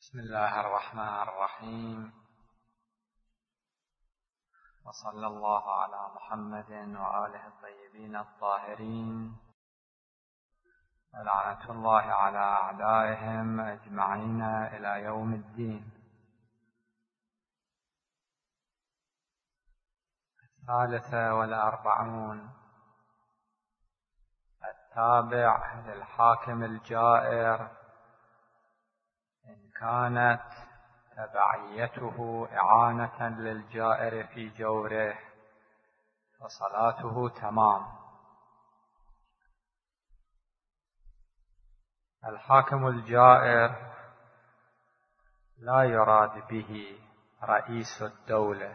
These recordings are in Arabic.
بسم الله الرحمن الرحيم، وصلى الله على محمد وآله الطيبين الطاهرين، ولعنة الله على أعدائهم أجمعين إلى يوم الدين. 43 التابع للحاكم الجائر إن كانت تبعيته إعانة للجائر في جوره فصلاته تمام. الحاكم الجائر لا يراد به رئيس الدولة،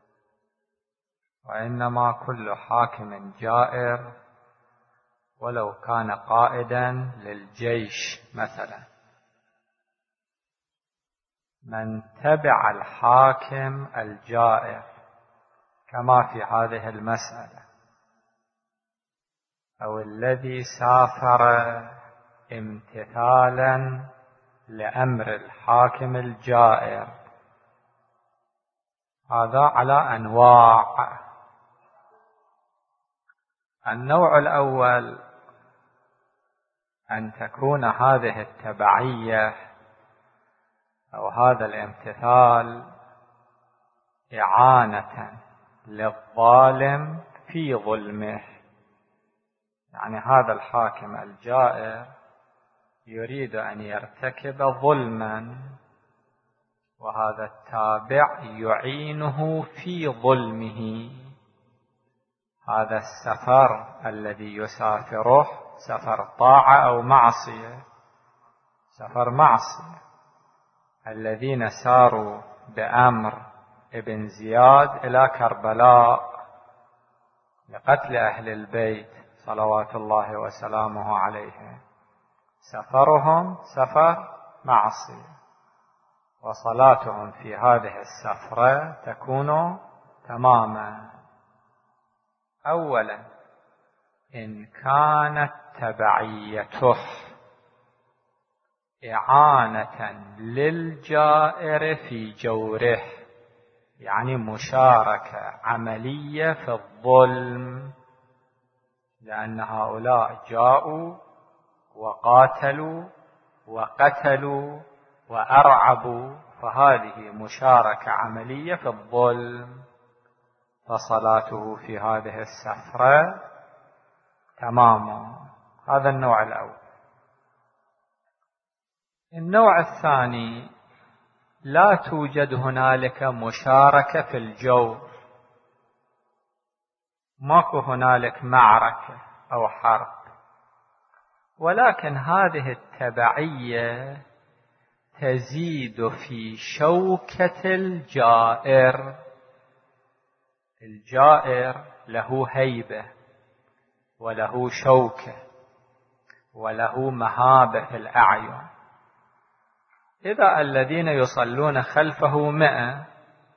وإنما كل حاكم جائر ولو كان قائدا للجيش مثلا. من تبع الحاكم الجائر كما في هذه المسألة، أو الذي سافر امتثالا لأمر الحاكم الجائر، هذا على أنواع. النوع الأول أن تكون هذه التبعية أو هذا الامتثال إعانة للظالم في ظلمه، يعني هذا الحاكم الجائر يريد أن يرتكب ظلما، وهذا التابع يعينه في ظلمه. هذا السفر الذي يسافره سفر طاعة أو معصية؟ سفر معصية. الذين ساروا بأمر ابن زياد إلى كربلاء لقتل أهل البيت صلوات الله وسلامه عليهم، سفرهم سفر معصية، وصلاتهم في هذه السفرة تكون تماما. أولا، إن كانت تبعيته إعانة للجائر في جوره، يعني مشاركة عملية في الظلم، لأن هؤلاء جاءوا وقاتلوا وقتلوا وأرعبوا، فهذه مشاركة عملية في الظلم، فصلاته في هذه السفرة تمام. هذا النوع الأول. النوع الثاني، لا توجد هنالك مشاركة في الجور، ماكو هنالك معركة أو حرب، ولكن هذه التبعية تزيد في شوكة الجائر. الجائر له هيبة وله شوكة وله مهابة في الأعين. إذا الذين يصلون خلفه 100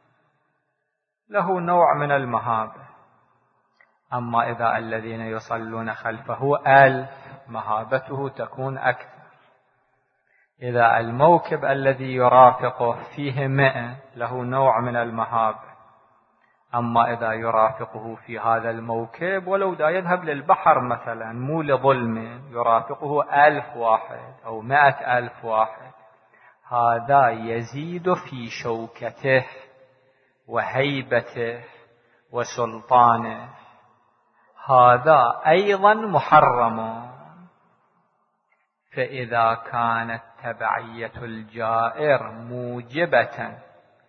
له نوع من المهابة، أما إذا الذين يصلون خلفه 1000 مهابته تكون أكثر. إذا الموكب الذي يرافقه فيه 100 له نوع من المهابة، أما إذا يرافقه في هذا الموكب ولو دا يذهب للبحر مثلا مو لظلم، يرافقه 1000 واحد أو 100,000 واحد، هذا يزيد في شوكته وهيبته وسلطانه، هذا أيضا محرم. فإذا كانت تبعية الجائر موجبة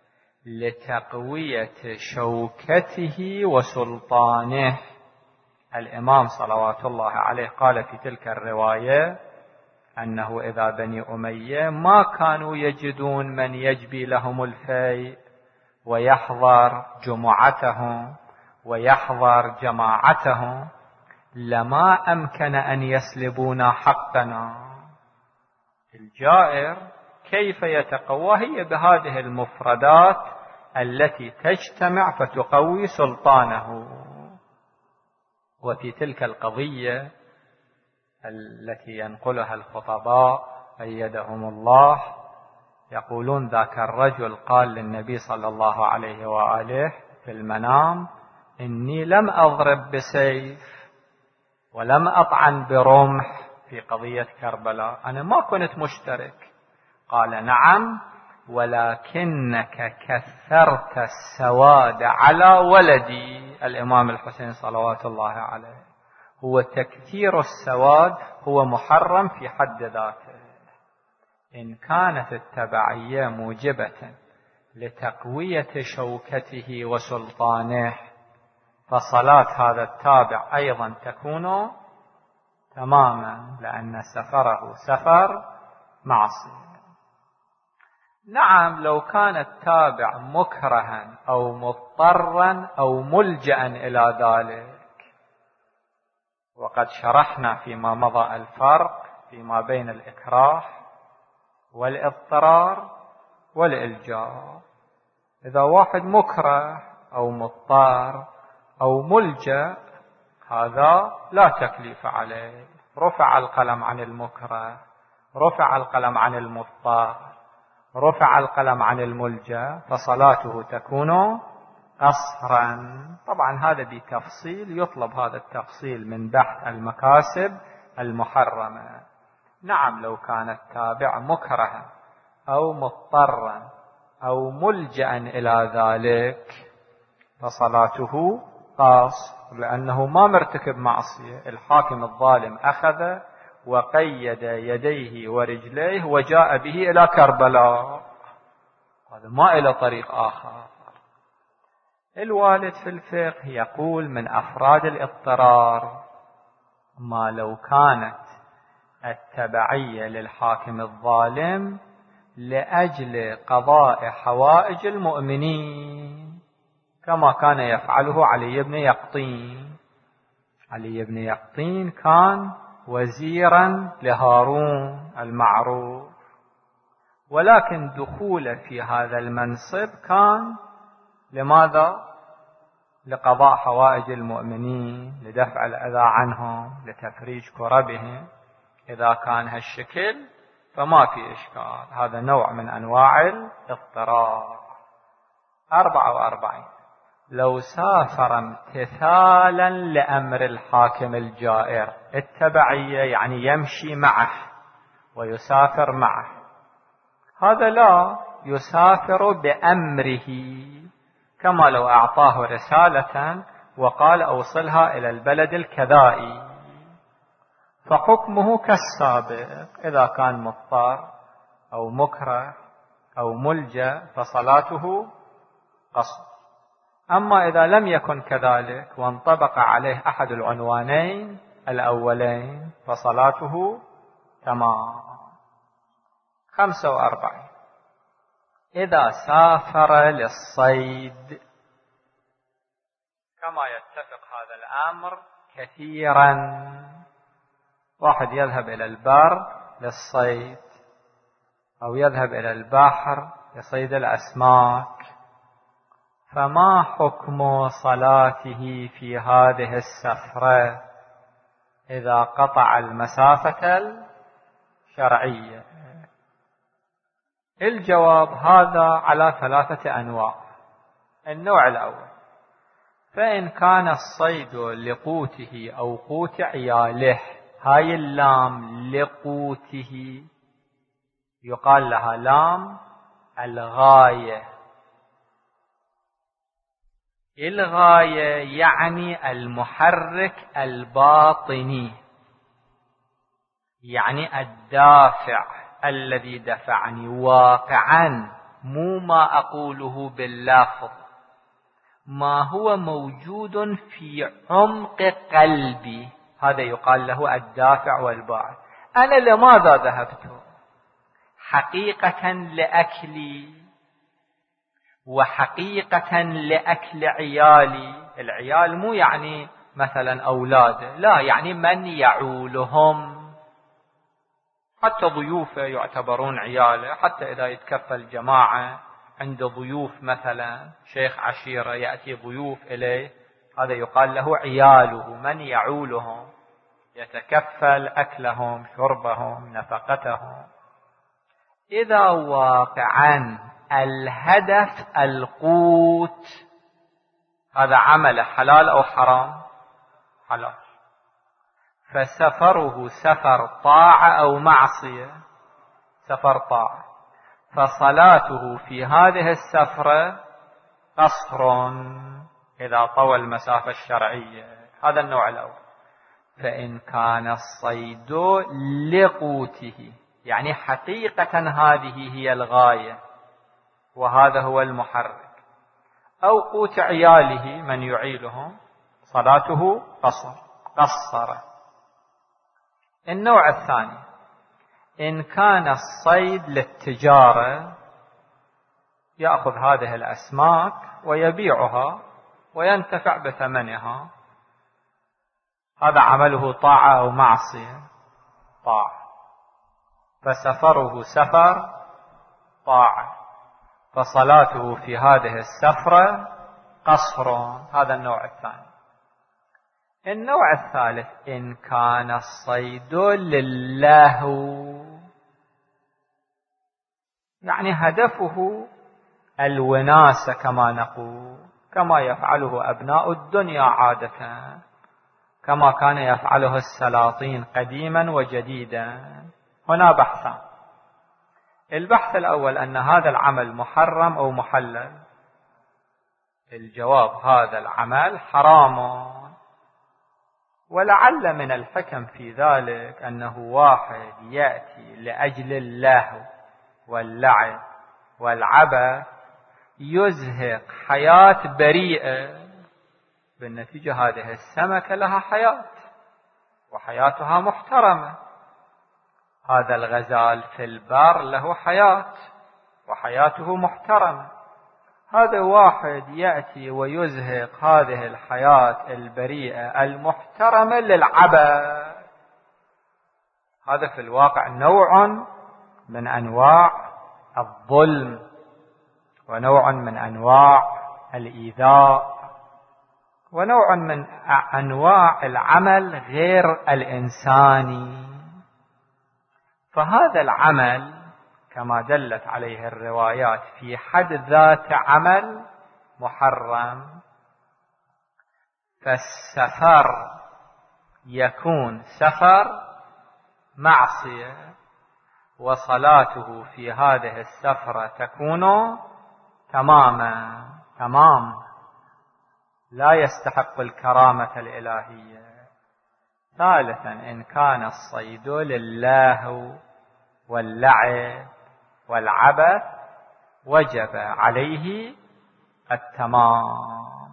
لتقوية شوكته وسلطانه، الإمام صلوات الله عليه قال في تلك الرواية أنه إذا بني أمية ما كانوا يجدون من يجبي لهم الفيء ويحضر جمعتهم ويحضر جماعتهم، لما أمكن أن يسلبونا حقنا. الجائر كيف يتقوى؟ هي بهذه المفردات التي تجتمع فتقوي سلطانه. وفي تلك القضية التي ينقلها الخطباء أيدهم الله يقولون ذاك الرجل قال للنبي صلى الله عليه وآله في المنام: إني لم أضرب بسيف ولم أطعن برمح في قضية كربلاء، أنا ما كنت مشترك. قال: نعم، ولكنك كثرت السواد على ولدي الإمام الحسين صلوات الله عليه. هو تكثير السواد هو محرم في حد ذاته. إن كانت التبعية موجبة لتقوية شوكته وسلطانه، فصلاة هذا التابع أيضا تكون تماما، لأن سفره سفر معصية. نعم، لو كان التابع مكرها أو مضطرا أو ملجأ إلى ذلك، وقد شرحنا فيما مضى الفرق فيما بين الإكراه والاضطرار والإلجاء. إذا واحد مكره أو مضطر أو ملجأ، هذا لا تكليف عليه، رفع القلم عن المكره، رفع القلم عن المضطر، رفع القلم عن الملجأ، فصلاته تكون قصرا. طبعا هذا بتفصيل، يطلب هذا التفصيل من بحث المكاسب المحرمة. نعم، لو كان التابع مكرها أو مضطرا أو ملجأ إلى ذلك فصلاته قاصر، لأنه ما مرتكب معصية. الحاكم الظالم أخذ وقيد يديه ورجليه وجاء به إلى كربلاء، هذا ما إلى طريق آخر. الوالد في الفقه يقول من أفراد الاضطرار ما لو كانت التبعية للحاكم الظالم لأجل قضاء حوائج المؤمنين، كما كان يفعله علي بن يقطين. علي بن يقطين كان وزيرا لهارون المعروف، ولكن دخول في هذا المنصب كان لماذا؟ لقضاء حوائج المؤمنين، لدفع الأذى عنهم، لتفريج كربهم. إذا كان هالشكل فما في إشكال، هذا نوع من أنواع الاضطرار. 44 لو سافر امتثالا لأمر الحاكم الجائر، التبعية يعني يمشي معه ويسافر معه، هذا لا يسافر بأمره، كما لو أعطاه رسالة وقال أوصلها إلى البلد الكذائي، فحكمه كالسابق. إذا كان مضطر أو مكره أو ملجأ فصلاته قصر. أما إذا لم يكن كذلك وانطبق عليه أحد العنوانين الأولين فصلاته تمام. 45 إذا سافر للصيد، كما يتفق هذا الأمر كثيرا، واحد يذهب إلى البر للصيد أو يذهب إلى البحر لصيد الأسماك، فما حكم صلاته في هذه السفرة إذا قطع المسافة الشرعية؟ الجواب هذا على 3 أنواع. النوع الأول: فإن كان الصيد لقوته أو قوت عياله، هاي اللام لقوته يقال لها لام الغاية. الغاية يعني المحرك الباطني، يعني الدافع الذي دفعني واقعا، مو ما أقوله باللفظ، ما هو موجود في عمق قلبي، هذا يقال له الدافع والباعث. أنا لماذا ذهبت؟ حقيقة لأكلي، وحقيقة لأكل عيالي. العيال مو يعني مثلا أولاده، لا، يعني من يعولهم، حتى ضيوفه يعتبرون عياله. حتى إذا يتكفل الجماعة عند ضيوف، مثلا شيخ عشيرة يأتي ضيوف إليه، هذا يقال له عياله، من يعولهم، يتكفل أكلهم شربهم نفقتهم. إذا واقعا الهدف القوت، هذا عمل حلال أو حرام؟ حلال، فسفره سفر طاعة أو معصية؟ سفر طاعة، فصلاته في هذه السفرة قصر إذا طوى المسافة الشرعية. هذا النوع الأول. فإن كان الصيد لقوته، يعني حقيقة هذه هي الغاية وهذا هو المحرك، أو قوت عياله من يعيلهم، صلاته قصر. النوع الثاني، إن كان الصيد للتجارة، يأخذ هذه الأسماك ويبيعها وينتفع بثمنها، هذا عمله طاعة أو معصية؟ طاعة، فسفره سفر طاعة، فصلاته في هذه السفرة قصر. هذا النوع الثاني. النوع الثالث، إن كان الصيد للهو، يعني هدفه الوناسة كما نقول، كما يفعله أبناء الدنيا عادة، كما كان يفعله السلاطين قديما وجديدا. هنا بحثان. البحث الأول، أن هذا العمل محرم أو محلل؟ الجواب هذا العمل حرام، ولعل من الحكم في ذلك أنه واحد يأتي لأجل اللهو واللعب والعبث يزهق حياة بريئة، بالنتيجة هذه السمكة لها حياة وحياتها محترمة، هذا الغزال في البر له حياة وحياته محترمة، هذا واحد يأتي ويزهق هذه الحياة البريئة المحترمة للعبث. هذا في الواقع نوع من أنواع الظلم ونوع من أنواع الإيذاء ونوع من أنواع العمل غير الإنساني. فهذا العمل كما دلت عليه الروايات في حد ذات عمل محرم، فالسفر يكون سفر معصية، وصلاته في هذه السفرة تكون تمام، لا يستحق الكرامة الإلهية. ثالثا، إن كان الصيد لله واللعب والعبث وجب عليه التمام.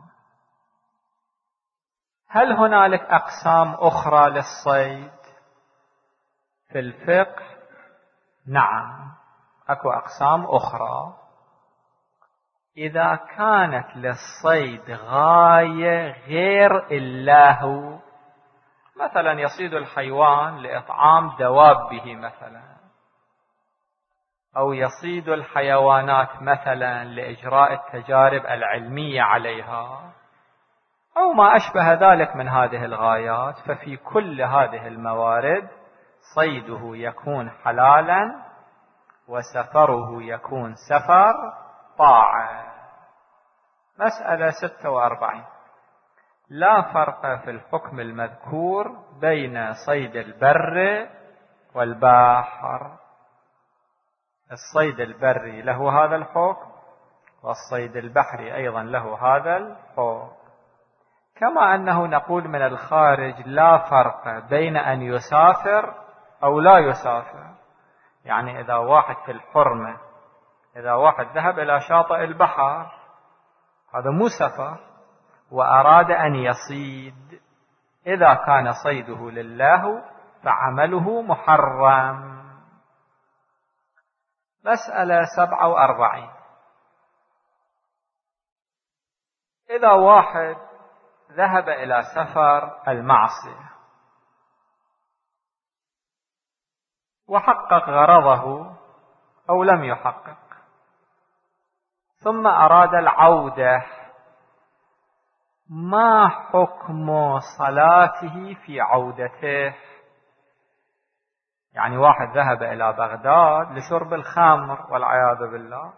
هل هنالك أقسام أخرى للصيد في الفقه؟ نعم، أكو أقسام أخرى. إذا كانت للصيد غاية غير اللهو، مثلا يصيد الحيوان لإطعام دوابه مثلا، أو يصيد الحيوانات مثلا لإجراء التجارب العلمية عليها، أو ما أشبه ذلك من هذه الغايات، ففي كل هذه الموارد صيده يكون حلالا وسفره يكون سفر طاعة. مسألة 46. لا فرق في الحكم المذكور بين صيد البر والبحر. الصيد البري له هذا الحكم، والصيد البحري أيضا له هذا الحكم، كما أنه نقول من الخارج لا فرق بين أن يسافر أو لا يسافر. يعني إذا واحد في الحرمة، إذا واحد ذهب إلى شاطئ البحر، هذا مو سفر، وأراد أن يصيد، إذا كان صيده لله فعمله محرم. مسألة 47. إذا واحد ذهب إلى سفر المعصية وحقق غرضه أو لم يحقق، ثم أراد العودة، ما حكم صلاته في عودته؟ يعني واحد ذهب إلى بغداد لشرب الخمر والعياذ بالله،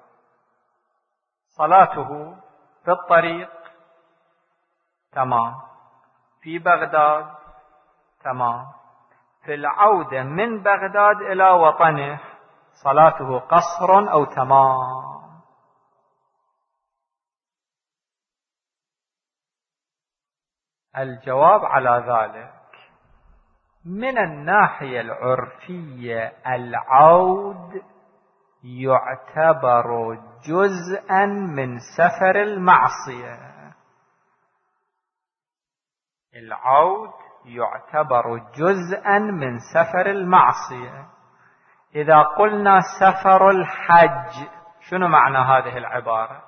صلاته في الطريق تمام، في بغداد تمام، في العودة من بغداد إلى وطنه صلاته قصر أو تمام. الجواب على ذلك من الناحية العرفية العود يعتبر جزءا من سفر المعصية. العود يعتبر جزءا من سفر المعصية. إذا قلنا سفر الحج، شنو معنى هذه العبارة؟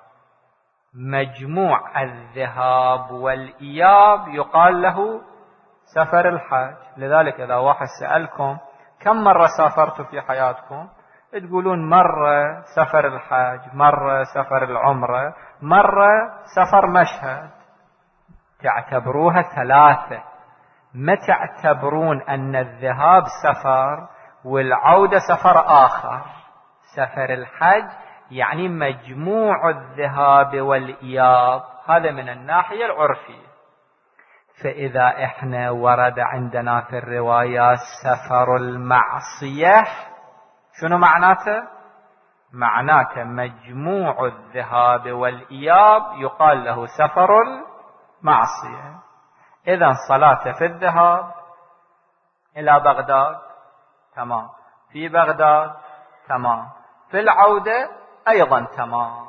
مجموع الذهاب والإياب يقال له سفر الحج. لذلك إذا واحد سألكم كم مرة سافرتوا في حياتكم، تقولون مرة سفر الحج، مرة سفر العمرة، مرة سفر مشهد. تعتبروها ثلاثة، ما تعتبرون أن الذهاب سفر والعودة سفر آخر. سفر الحج يعني مجموع الذهاب والإياب، هذا من الناحية العرفية. فإذا إحنا ورد عندنا في الروايات سفر المعصية، شنو معناته؟ معناته مجموع الذهاب والإياب يقال له سفر المعصية. إذن صلاة في الذهاب إلى بغداد تمام، في بغداد تمام، في العودة أيضا تمام.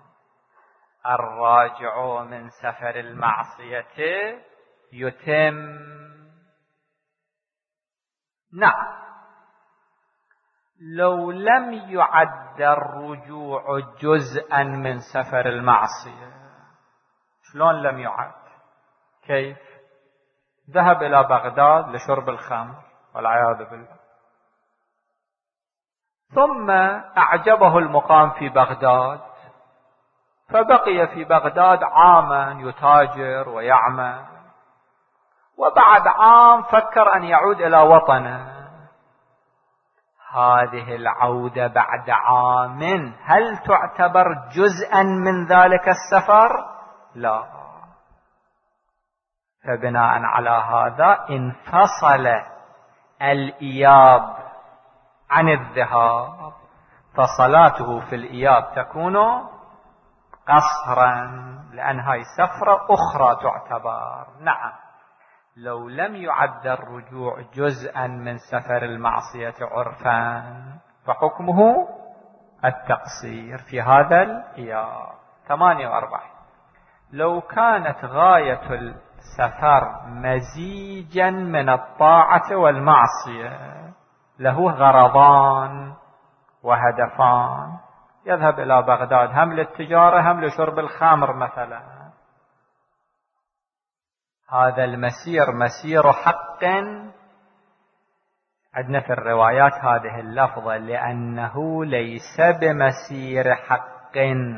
الراجع من سفر المعصية يتم. نعم، لو لم يعد الرجوع جزءا من سفر المعصية. شلون لم يعد؟ كيف؟ ذهب إلى بغداد لشرب الخمر والعياذ بالله، ثم أعجبه المقام في بغداد، فبقي في بغداد عاما يتاجر ويعمل، وبعد عام فكر أن يعود إلى وطنه. هذه العودة بعد عام هل تعتبر جزءا من ذلك السفر؟ لا. فبناء على هذا انفصل الإياب عن الذهاب، فصلاته في الإياب تكون قصرا، لأن هاي سفرة أخرى تعتبر. نعم، لو لم يعد الرجوع جزءا من سفر المعصية عرفا فحكمه التقصير في هذا الإياب. 48. لو كانت غاية السفر مزيجا من الطاعة والمعصية، له غرضان وهدفان، يذهب إلى بغداد هم للتجارة هم لشرب الخمر مثلا، هذا المسير مسير حق. عندنا في الروايات هذه اللفظة لأنه ليس بمسير حق.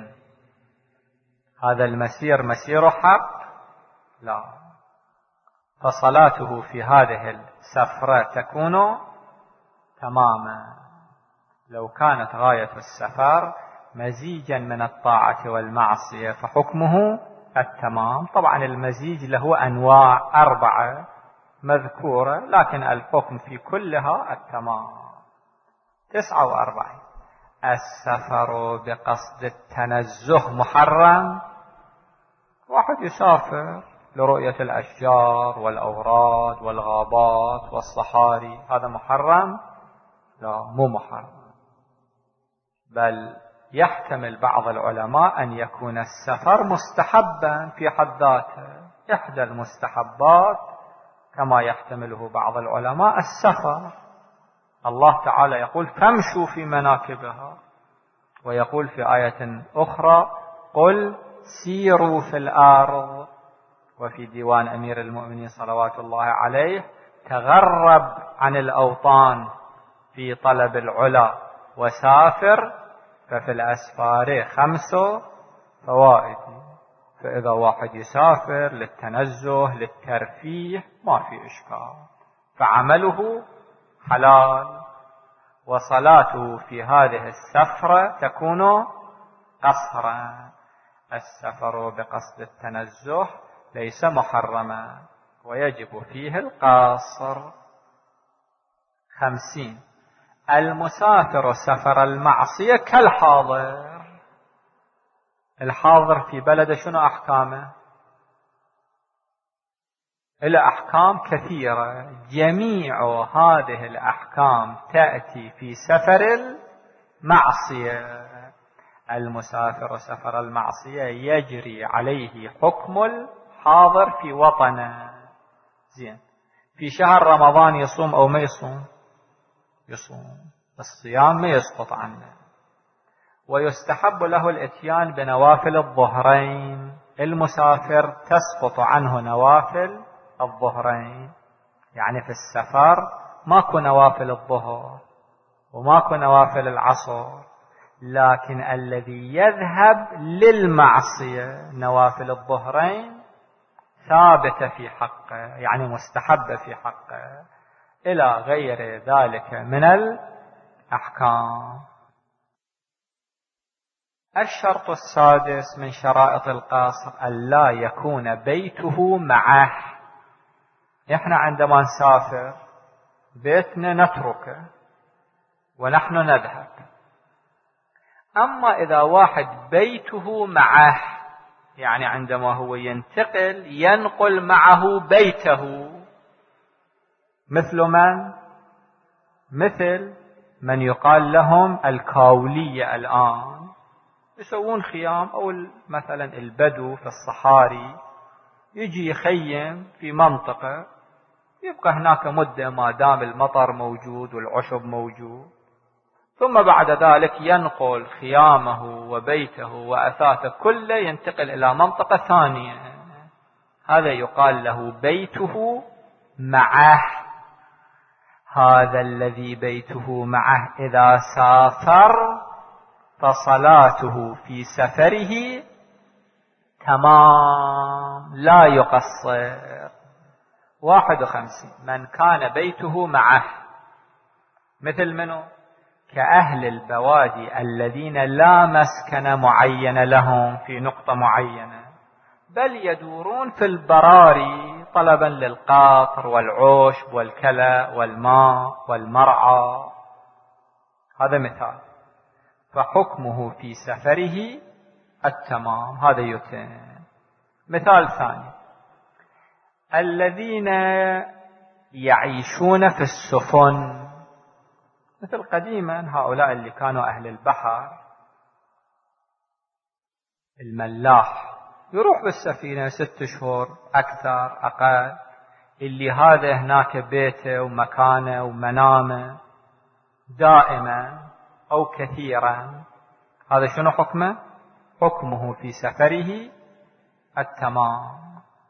هذا المسير مسير حق؟ لا. فصلاته في هذه السفرة تكون تماما. لو كانت غاية السفر مزيجا من الطاعة والمعصية فحكمه التمام. طبعا المزيج له أنواع 4 مذكورة، لكن الحكم في كلها التمام. 49. السفر بقصد التنزه محرم. واحد يسافر لرؤية الأشجار والأوراد والغابات والصحاري، هذا محرم؟ لا، مو محرم. بل يحتمل بعض العلماء أن يكون السفر مستحبا في حد ذاته، إحدى المستحبات، كما يحتمله بعض العلماء السفر. الله تعالى يقول فامشوا في مناكبها، ويقول في آية أخرى قل سيروا في الأرض. وفي ديوان أمير المؤمنين صلوات الله عليه تغرب عن الأوطان في طلب العلا وسافر، ففي الأسفار 5 فوائد. فإذا واحد يسافر للتنزه للترفيه ما في إشكال، فعمله حلال وصلاته في هذه السفرة تكون قصرا. السفر بقصد التنزه ليس محرما ويجب فيه القصر. 50. المسافر سفر المعصية كالحاضر. الحاضر في بلده شنو أحكامه؟ إلى أحكام كثيرة، جميع هذه الأحكام تأتي في سفر المعصية. المسافر سفر المعصية يجري عليه حكم الحاضر في وطنه. زين، في شهر رمضان يصوم أو ما يصوم؟ يصوم، الصيام ما يسقط عنه. ويستحب له الاتيان بنوافل الظهرين. المسافر تسقط عنه نوافل الظهرين، يعني في السفر ماكو نوافل الظهر وماكو نوافل العصر، لكن الذي يذهب للمعصية نوافل الظهرين ثابتة في حقه، يعني مستحبة في حقه، إلى غير ذلك من الأحكام. الشرط السادس من شرائط القصر ألا يكون بيته معه. إحنا عندما نسافر بيتنا نتركه ونحن نذهب، أما إذا واحد بيته معه، يعني عندما هو ينتقل ينقل معه بيته. مثل من؟ مثل من يقال لهم الكاولية الآن، يسوون خيام، أو مثلا البدو في الصحاري يجي يخيم في منطقة، يبقى هناك مدة ما دام المطر موجود والعشب موجود، ثم بعد ذلك ينقل خيامه وبيته وأثاثه كله، ينتقل إلى منطقة ثانية. هذا يقال له بيته معه. هذا الذي بيته معه إذا سافر فصلاته في سفره تمام لا يقصر. 51. من كان بيته معه، مثل منه؟ كأهل البوادي الذين لا مسكن معين لهم في نقطة معينة، بل يدورون في البراري طلبا للقطر والعشب والكلى والماء والمرعى. هذا مثال، فحكمه في سفره التمام، هذا يتم. مثال ثاني، الذين يعيشون في السفن، مثل قديما هؤلاء اللي كانوا أهل البحر، الملاح يروح بالسفينة 6 شهور أكثر أقل، اللي هذا هناك بيته ومكانه ومنامه دائما أو كثيرا، هذا شنو حكمه؟ حكمه في سفره التمام.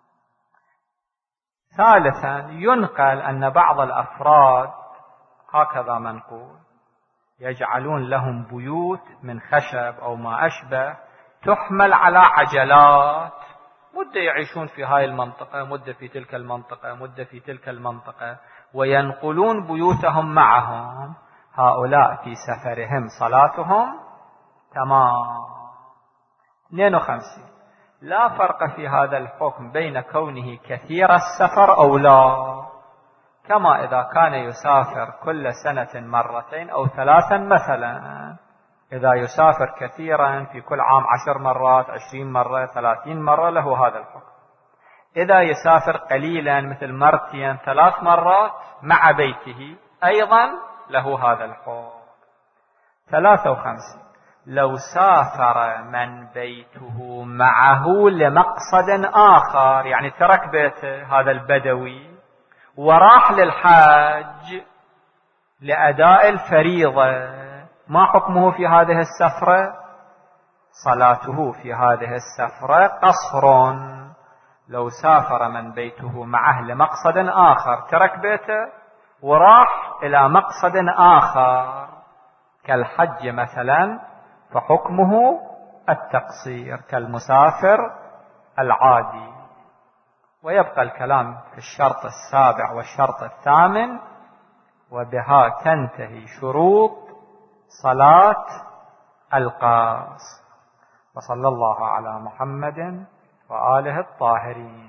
ثالثا، ينقل أن بعض الأفراد هكذا منقول يجعلون لهم بيوت من خشب أو ما أشبه تحمل على عجلات، مدة يعيشون في هاي المنطقة، مدة في تلك المنطقة، مدة في تلك المنطقة، وينقلون بيوتهم معهم. هؤلاء في سفرهم صلاتهم تمام. 52. لا فرق في هذا الحكم بين كونه كثير السفر أو لا، كما إذا كان يسافر كل سنة مرتين أو 3 مثلا. إذا يسافر كثيرا في كل عام 10 مرات 20 مرة 30 مرة له هذا الحكم. إذا يسافر قليلا مثل مرتين 3 مرات مع بيته أيضا له هذا الحكم. 53. لو سافر من بيته معه لمقصد آخر، يعني ترك بيته هذا البدوي وراح للحاج لأداء الفريضة، ما حكمه في هذه السفرة؟ صلاته في هذه السفرة قصر. لو سافر من بيته معه لمقصد آخر، ترك بيته وراح إلى مقصد آخر كالحج مثلا، فحكمه التقصير كالمسافر العادي. ويبقى الكلام في الشرط السابع والشرط الثامن وبها تنتهي شروط صلاة القاص. وصلى الله على محمد وآله الطاهرين.